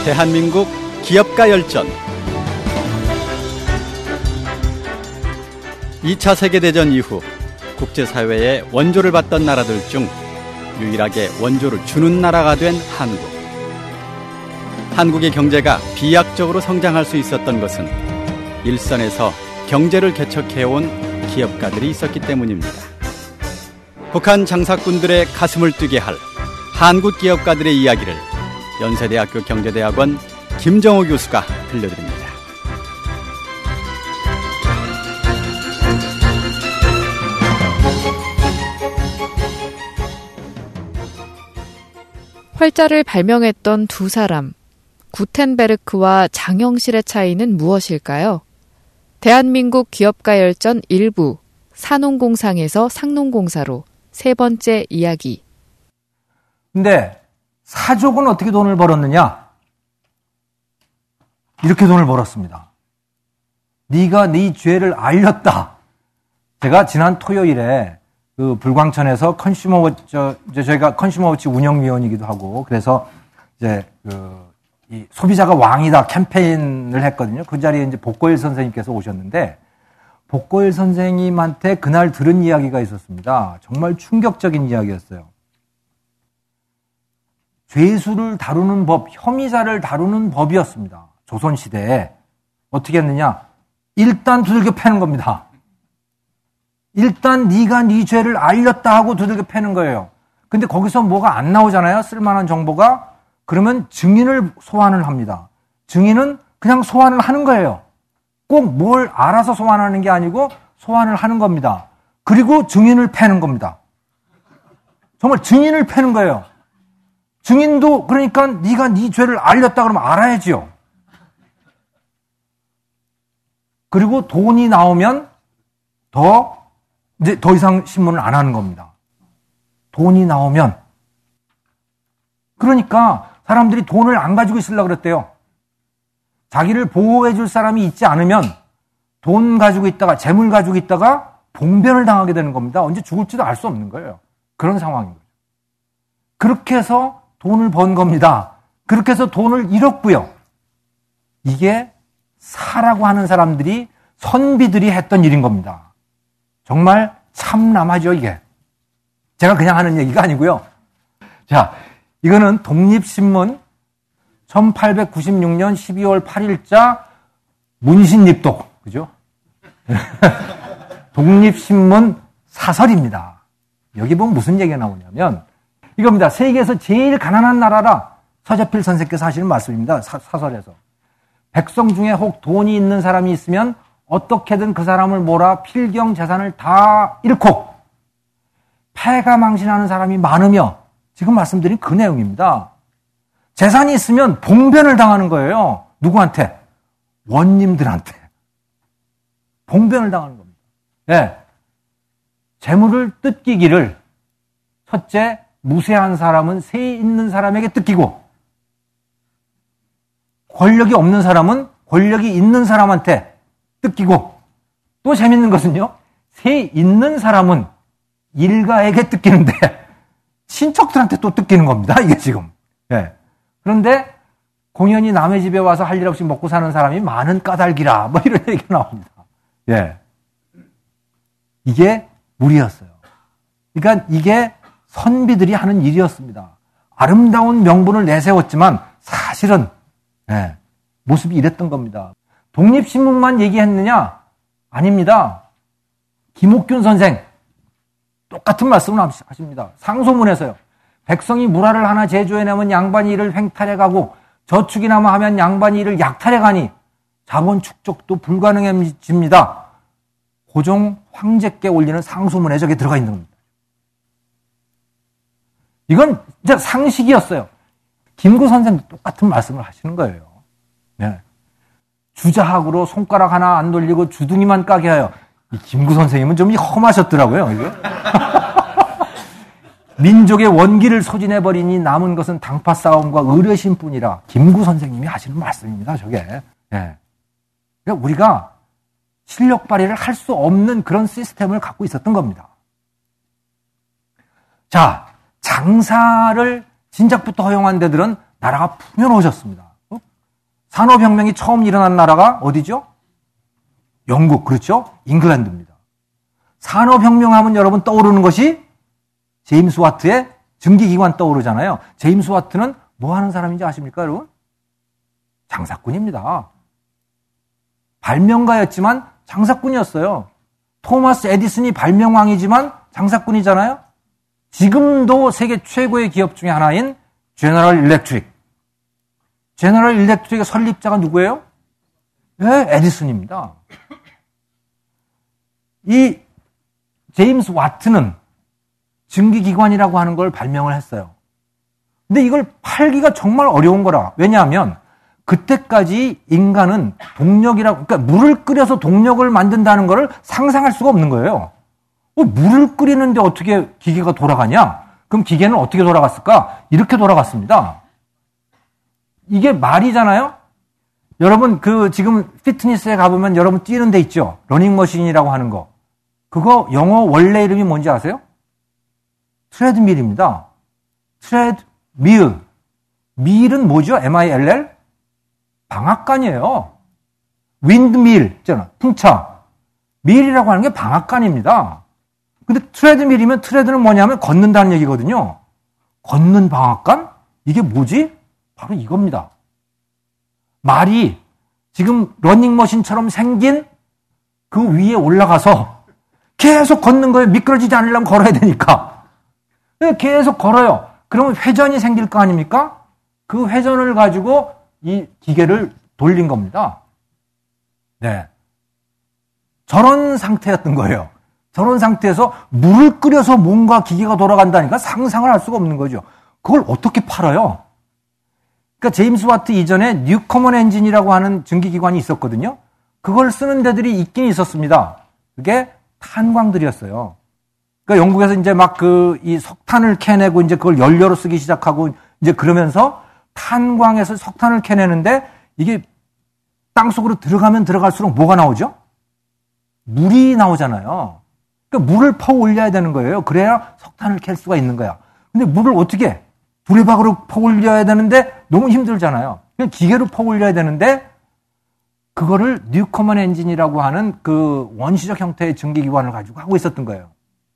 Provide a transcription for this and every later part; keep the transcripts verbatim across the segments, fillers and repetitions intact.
대한민국 기업가 열전. 이 차 세계대전 이후 국제사회의 원조를 받던 나라들 중 유일하게 원조를 주는 나라가 된 한국. 한국의 경제가 비약적으로 성장할 수 있었던 것은 일선에서 경제를 개척해온 기업가들이 있었기 때문입니다. 북한 장사꾼들의 가슴을 뛰게 할 한국 기업가들의 이야기를 연세대학교 경제대학원 김정호 교수가 들려드립니다. 활자를 발명했던 두 사람, 구텐베르크와 장영실의 차이는 무엇일까요? 대한민국 기업가 열전 일부, 산농공상에서 상농공사로 세 번째 이야기. 근데 사족은 어떻게 돈을 벌었느냐? 이렇게 돈을 벌었습니다. 네가 네 죄를 알렸다. 제가 지난 토요일에 그 불광천에서 컨슈머 저, 저희가 컨슈머워치 운영위원이기도 하고 그래서 이제 그 이 소비자가 왕이다 캠페인을 했거든요. 그 자리에 이제 복고일 선생님께서 오셨는데 복고일 선생님한테 그날 들은 이야기가 있었습니다. 정말 충격적인 이야기였어요. 죄수를 다루는 법, 혐의자를 다루는 법이었습니다. 조선시대에. 어떻게 했느냐? 일단 두들겨 패는 겁니다. 일단 네가 네 죄를 알렸다 하고 두들겨 패는 거예요. 근데 거기서 뭐가 안 나오잖아요. 쓸만한 정보가. 그러면 증인을 소환을 합니다. 증인은 그냥 소환을 하는 거예요. 꼭 뭘 알아서 소환하는 게 아니고 소환을 하는 겁니다. 그리고 증인을 패는 겁니다. 정말 증인을 패는 거예요. 증인도 그러니까 네가 네 죄를 알렸다 그러면 알아야지요. 그리고 돈이 나오면 더 이제 더 이상 신문을 안 하는 겁니다. 돈이 나오면 그러니까 사람들이 돈을 안 가지고 있으려고 그랬대요. 자기를 보호해 줄 사람이 있지 않으면 돈 가지고 있다가 재물 가지고 있다가 봉변을 당하게 되는 겁니다. 언제 죽을지도 알 수 없는 거예요. 그런 상황인 거죠. 그렇게 해서 돈을 번 겁니다. 그렇게 해서 돈을 잃었고요. 이게 사라고 하는 사람들이 선비들이 했던 일인 겁니다. 정말 참남하죠, 이게. 제가 그냥 하는 얘기가 아니고요. 자, 이거는 독립신문 천팔백구십육 년 십이월 팔일자 문신입독, 그죠? 독립신문 사설입니다. 여기 보면 무슨 얘기가 나오냐면 이겁니다. 세계에서 제일 가난한 나라라. 서재필 선생께서 하시는 말씀입니다. 사, 사설에서. 백성 중에 혹 돈이 있는 사람이 있으면 어떻게든 그 사람을 몰아 필경 재산을 다 잃고 패가 망신하는 사람이 많으며 지금 말씀드린 그 내용입니다. 재산이 있으면 봉변을 당하는 거예요. 누구한테? 원님들한테. 봉변을 당하는 겁니다. 네. 재물을 뜯기기를 첫째, 무쇠한 사람은 새 있는 사람에게 뜯기고 권력이 없는 사람은 권력이 있는 사람한테 뜯기고 또 재밌는 것은요. 새 있는 사람은 일가에게 뜯기는데 친척들한테 또 뜯기는 겁니다. 이게 지금. 네. 그런데 공연히 남의 집에 와서 할 일 없이 먹고 사는 사람이 많은 까닭이라 뭐 이런 얘기가 나옵니다. 예. 이게 무리였어요. 그러니까 이게 선비들이 하는 일이었습니다. 아름다운 명분을 내세웠지만 사실은 예, 모습이 이랬던 겁니다. 독립신문만 얘기했느냐? 아닙니다. 김옥균 선생 똑같은 말씀을 하십니다. 상소문에서요. 백성이 물화를 하나 제조해내면 양반이 이를 횡탈해가고 저축이나마 하면 양반이 이를 약탈해가니 자본 축적도 불가능해집니다. 고종 황제께 올리는 상소문에 저게 들어가 있는 겁니다. 이건 진짜 상식이었어요. 김구 선생도 똑같은 말씀을 하시는 거예요. 네. 주자학으로 손가락 하나 안 돌리고 주둥이만 까게 하여. 이 김구 선생님은 좀 험하셨더라고요. 이거. 민족의 원기를 소진해버리니 남은 것은 당파 싸움과 의뢰심뿐이라. 김구 선생님이 하시는 말씀입니다. 저게. 네. 그러니까 우리가 실력 발휘를 할 수 없는 그런 시스템을 갖고 있었던 겁니다. 자, 장사를 진작부터 허용한 데들은 나라가 풍요로워졌습니다. 산업혁명이 처음 일어난 나라가 어디죠? 영국, 그렇죠? 잉글랜드입니다. 산업혁명 하면 여러분 떠오르는 것이 제임스 와트의 증기기관 떠오르잖아요. 제임스 와트는 뭐 하는 사람인지 아십니까, 여러분? 장사꾼입니다. 발명가였지만 장사꾼이었어요. 토마스 에디슨이 발명왕이지만 장사꾼이잖아요. 지금도 세계 최고의 기업 중에 하나인 제너럴 일렉트릭. 제너럴 일렉트릭의 설립자가 누구예요? 네, 에디슨입니다. 이 제임스 와트는 증기기관이라고 하는 걸 발명을 했어요. 근데 이걸 팔기가 정말 어려운 거라. 왜냐하면 그때까지 인간은 동력이라고, 그러니까 물을 끓여서 동력을 만든다는 걸 상상할 수가 없는 거예요. 어, 물을 끓이는데 어떻게 기계가 돌아가냐? 그럼 기계는 어떻게 돌아갔을까? 이렇게 돌아갔습니다. 이게 말이잖아요? 여러분, 그, 지금 피트니스에 가보면 여러분 뛰는 데 있죠? 러닝머신이라고 하는 거. 그거 영어 원래 이름이 뭔지 아세요? 트레드밀입니다. 트레드밀. 밀은 뭐죠? 엠 아이 엘 엘? 방앗간이에요. 윈드밀 있잖아. 풍차. 밀이라고 하는 게 방앗간입니다. 근데 트레드밀이면 트레드는 뭐냐면 걷는다는 얘기거든요. 걷는 방앗간? 이게 뭐지? 바로 이겁니다. 말이 지금 러닝머신처럼 생긴 그 위에 올라가서 계속 걷는 거예요. 미끄러지지 않으려면 걸어야 되니까. 계속 걸어요. 그러면 회전이 생길 거 아닙니까? 그 회전을 가지고 이 기계를 돌린 겁니다. 네. 저런 상태였던 거예요. 저런 상태에서 물을 끓여서 뭔가 기계가 돌아간다니까 상상을 할 수가 없는 거죠. 그걸 어떻게 팔아요? 그러니까 제임스 와트 이전에 뉴커먼 엔진이라고 하는 증기기관이 있었거든요. 그걸 쓰는 데들이 있긴 있었습니다. 그게 탄광들이었어요. 그러니까 영국에서 이제 막 그 이 석탄을 캐내고 이제 그걸 연료로 쓰기 시작하고 이제 그러면서 탄광에서 석탄을 캐내는데 이게 땅속으로 들어가면 들어갈수록 뭐가 나오죠? 물이 나오잖아요. 그러니까 물을 퍼 올려야 되는 거예요. 그래야 석탄을 캘 수가 있는 거야. 근데 물을 어떻게 해? 두레박으로 퍼 올려야 되는데 너무 힘들잖아요. 그냥 기계로 퍼 올려야 되는데 그거를 뉴커먼 엔진이라고 하는 그 원시적 형태의 증기기관을 가지고 하고 있었던 거예요.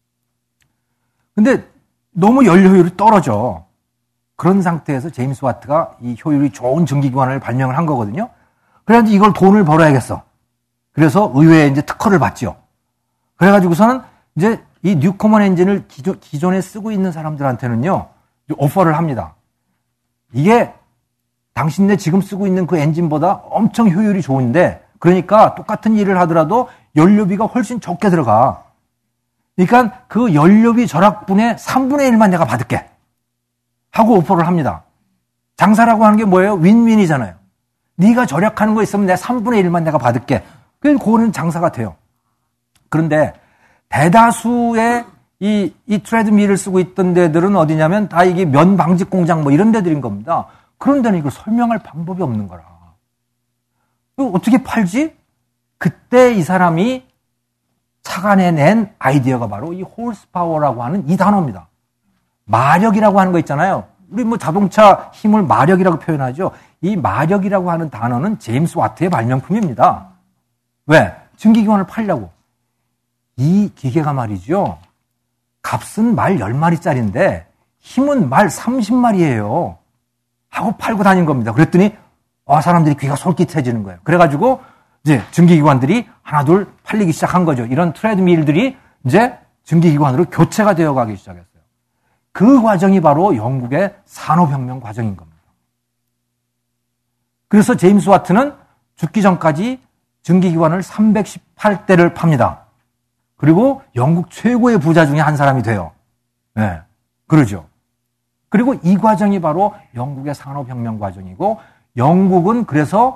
근데 너무 연료 효율이 떨어져. 그런 상태에서 제임스 와트가 이 효율이 좋은 증기기관을 발명을 한 거거든요. 그래가지고 이걸 돈을 벌어야겠어. 그래서 의회에 이제 특허를 받죠. 그래가지고서는 이제 이 뉴커먼 엔진을 기존, 기존에 쓰고 있는 사람들한테는요, 오퍼를 합니다. 이게 당신네 지금 쓰고 있는 그 엔진보다 엄청 효율이 좋은데, 그러니까 똑같은 일을 하더라도 연료비가 훨씬 적게 들어가. 그러니까 그 연료비 절약분의 삼분의 일만 내가 받을게. 하고 오퍼를 합니다. 장사라고 하는 게 뭐예요? 윈윈이잖아요. 네가 절약하는 거 있으면 내가 삼분의 일만 내가 받을게. 그래서 그거는 장사가 돼요. 그런데 대다수의 이, 이 트레드밀을 쓰고 있던 데들은 어디냐면 다 이게 면 방직 공장 뭐 이런 데들인 겁니다. 그런 데는 이걸 설명할 방법이 없는 거라. 이거 어떻게 팔지? 그때 이 사람이 착안해낸 아이디어가 바로 이 홀스파워라고 하는 이 단어입니다. 마력이라고 하는 거 있잖아요. 우리 뭐 자동차 힘을 마력이라고 표현하죠. 이 마력이라고 하는 단어는 제임스 와트의 발명품입니다. 왜? 증기기관을 팔려고. 이 기계가 말이죠. 값은 말 열 마리짜리인데 힘은 말 삼십 마리예요. 하고 팔고 다닌 겁니다. 그랬더니 아, 사람들이 귀가 솔깃해지는 거예요. 그래가지고 이제 증기기관들이 하나 둘 팔리기 시작한 거죠. 이런 트레드밀들이 이제 증기기관으로 교체가 되어가기 시작했어요. 그 과정이 바로 영국의 산업혁명 과정인 겁니다. 그래서 제임스 와트는 죽기 전까지 증기기관을 삼백십팔 대를 팝니다. 그리고 영국 최고의 부자 중에 한 사람이 돼요. 네, 그러죠. 그리고 이 과정이 바로 영국의 산업혁명 과정이고, 영국은 그래서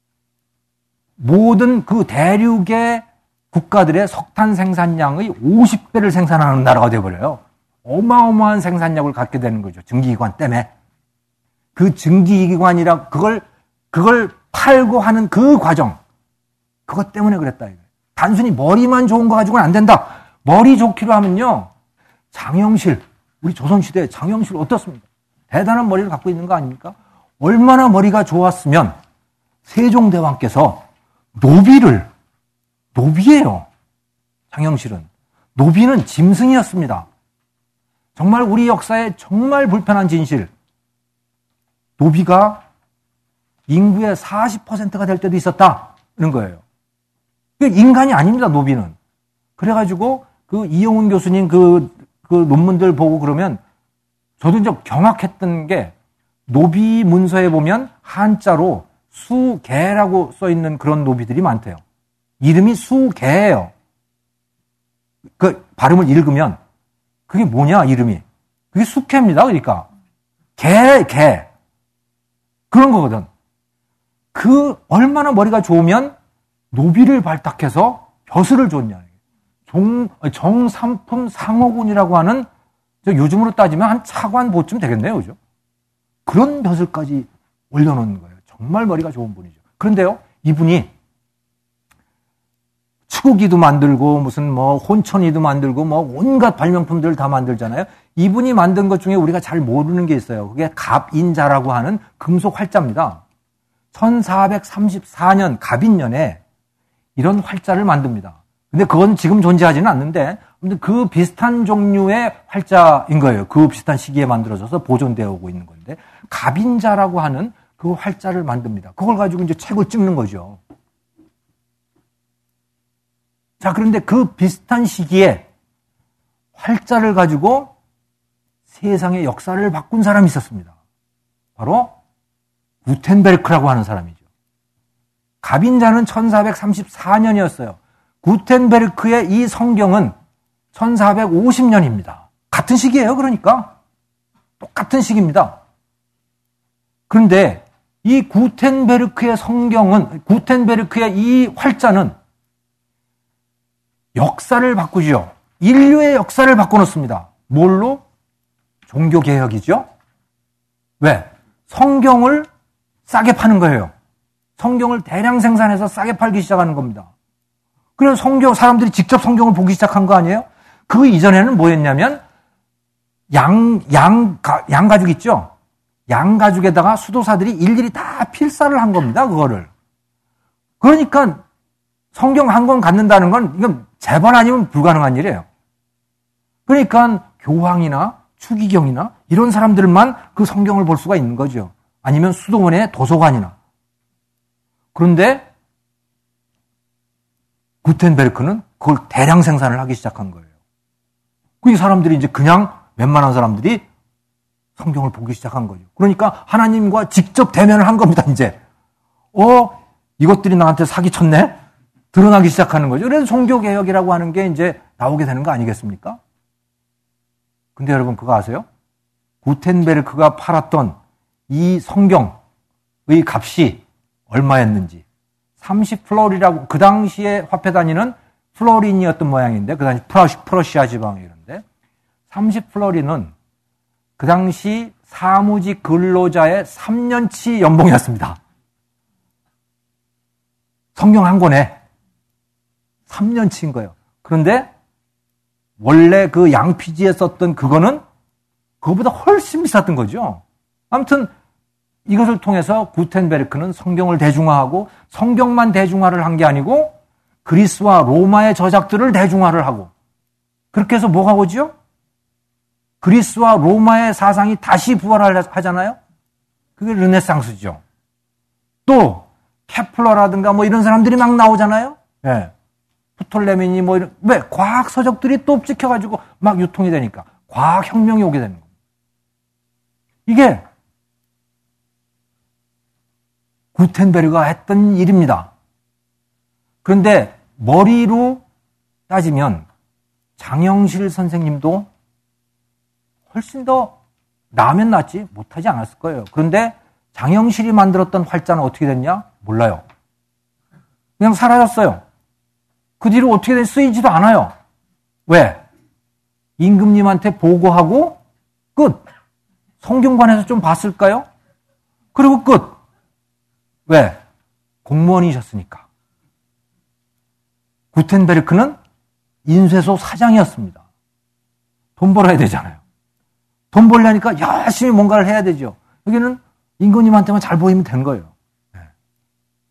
모든 그 대륙의 국가들의 석탄 생산량의 오십 배를 생산하는 나라가 되어버려요. 어마어마한 생산력을 갖게 되는 거죠. 증기기관 때문에. 그 증기기관이라 그걸 그걸 팔고 하는 그 과정, 그것 때문에 그랬다 이거예요. 단순히 머리만 좋은 거 가지고는 안 된다. 머리 좋기로 하면요, 장영실, 우리 조선시대 장영실 어떻습니까? 대단한 머리를 갖고 있는 거 아닙니까? 얼마나 머리가 좋았으면 세종대왕께서 노비를, 노비예요. 장영실은. 노비는 짐승이었습니다. 정말 우리 역사에 정말 불편한 진실. 노비가 인구의 사십 퍼센트가 될 때도 있었다는 거예요. 인간이 아닙니다, 노비는. 그래가지고 그 이용훈 교수님 그, 그 논문들 보고 그러면 저도 이제 경악했던 게 노비 문서에 보면 한자로 수개라고 써 있는 그런 노비들이 많대요. 이름이 수개예요. 그 발음을 읽으면 그게 뭐냐 이름이. 그게 숙회입니다. 그러니까 개, 개. 그런 거거든. 그 얼마나 머리가 좋으면 노비를 발탁해서 벼슬을 줬냐. 종, 정삼품 상호군이라고 하는 요즘으로 따지면 한 차관 보쯤 되겠네요. 그죠? 그런 벼슬까지 올려놓는 거예요. 정말 머리가 좋은 분이죠. 그런데요, 이분이 추구기도 만들고 무슨 뭐 혼천이도 만들고 뭐 온갖 발명품들을 다 만들잖아요. 이분이 만든 것 중에 우리가 잘 모르는 게 있어요. 그게 갑인자라고 하는 금속 활자입니다. 천사백삼십사 년 갑인년에 이런 활자를 만듭니다. 근데 그건 지금 존재하지는 않는데 그 비슷한 종류의 활자인 거예요. 그 비슷한 시기에 만들어져서 보존되어 오고 있는 건데 갑인자라고 하는 그 활자를 만듭니다. 그걸 가지고 이제 책을 찍는 거죠. 자, 그런데 그 비슷한 시기에 활자를 가지고 세상의 역사를 바꾼 사람이 있었습니다. 바로 구텐베르크라고 하는 사람이죠. 갑인자는 천사백삼십사 년이었어요. 구텐베르크의 이 성경은 천사백오십 년입니다. 같은 시기예요, 그러니까. 똑같은 시기입니다. 그런데 이 구텐베르크의 성경은, 구텐베르크의 이 활자는 역사를 바꾸죠. 인류의 역사를 바꿔놓습니다. 뭘로? 종교개혁이죠. 왜? 성경을 싸게 파는 거예요. 성경을 대량 생산해서 싸게 팔기 시작하는 겁니다. 그래서 성경, 사람들이 직접 성경을 보기 시작한 거 아니에요? 그 이전에는 뭐였냐면, 양, 양, 양가죽 있죠? 양가죽에다가 수도사들이 일일이 다 필사를 한 겁니다, 그거를. 그러니까 성경 한 권 갖는다는 건, 이건 재벌 아니면 불가능한 일이에요. 그러니까 교황이나 추기경이나 이런 사람들만 그 성경을 볼 수가 있는 거죠. 아니면 수도원의 도서관이나. 그런데 구텐베르크는 그걸 대량 생산을 하기 시작한 거예요. 그 사람들이 이제 그냥 웬만한 사람들이 성경을 보기 시작한 거죠. 그러니까 하나님과 직접 대면을 한 겁니다, 이제. 어, 이것들이 나한테 사기쳤네? 드러나기 시작하는 거죠. 그래서 종교개혁이라고 하는 게 이제 나오게 되는 거 아니겠습니까? 근데 여러분 그거 아세요? 구텐베르크가 팔았던 이 성경의 값이 얼마였는지. 삼십 플로리라고, 그 당시에 화폐 단위는 플로린이었던 모양인데, 그 당시 프러시, 프러시아 지방이었는데, 삼십 플로린은 그 당시 사무직 근로자의 삼 년치 연봉이었습니다. 성경 한 권에 삼 년치인 거예요. 그런데 원래 그 양피지에 썼던 그거는 그거보다 훨씬 비쌌던 거죠. 아무튼 이것을 통해서 구텐베르크는 성경을 대중화하고 성경만 대중화를 한 게 아니고 그리스와 로마의 저작들을 대중화를 하고 그렇게 해서 뭐가 오죠? 그리스와 로마의 사상이 다시 부활하잖아요. 그게 르네상스죠. 또 케플러라든가 뭐 이런 사람들이 막 나오잖아요. 예. 프톨레미니 뭐 이런 왜 과학 서적들이 또 찍혀가지고 막 유통이 되니까 과학 혁명이 오게 되는 겁니다. 이게 구텐베르크가 했던 일입니다. 그런데 머리로 따지면 장영실 선생님도 훨씬 더 나면 낫지 못하지 않았을 거예요. 그런데 장영실이 만들었던 활자는 어떻게 됐냐? 몰라요. 그냥 사라졌어요. 그 뒤로 어떻게 된 쓰이지도 않아요. 왜? 임금님한테 보고하고 끝. 성경관에서 좀 봤을까요? 그리고 끝. 왜? 공무원이셨으니까. 구텐베르크는 인쇄소 사장이었습니다. 돈 벌어야 되잖아요. 돈 벌려니까 열심히 뭔가를 해야 되죠. 여기는 임금님한테만 잘 보이면 된 거예요. 네.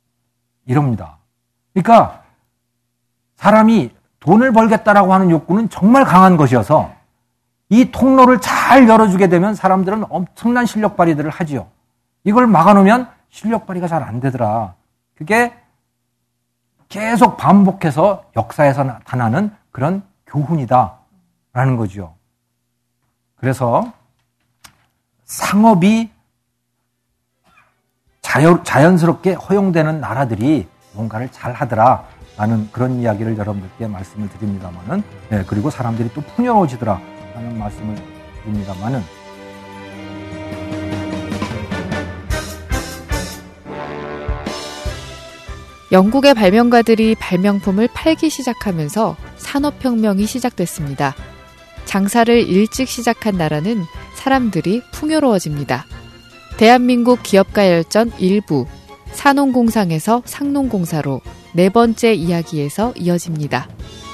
이럽니다. 그러니까 사람이 돈을 벌겠다라고 하는 욕구는 정말 강한 것이어서 이 통로를 잘 열어주게 되면 사람들은 엄청난 실력 발휘들을 하지요. 이걸 막아놓으면 실력 발휘가 잘 안 되더라. 그게 계속 반복해서 역사에서 나타나는 그런 교훈이다라는 거죠. 그래서 상업이 자연, 자연스럽게 허용되는 나라들이 뭔가를 잘 하더라라는 그런 이야기를 여러분들께 말씀을 드립니다만은, 네, 그리고 사람들이 또 풍요로워지더라라는 말씀을 드립니다만은, 영국의 발명가들이 발명품을 팔기 시작하면서 산업혁명이 시작됐습니다. 장사를 일찍 시작한 나라는 사람들이 풍요로워집니다. 대한민국 기업가 열전 일 부, 산업공상에서 상농공사로 네 번째 이야기에서 이어집니다.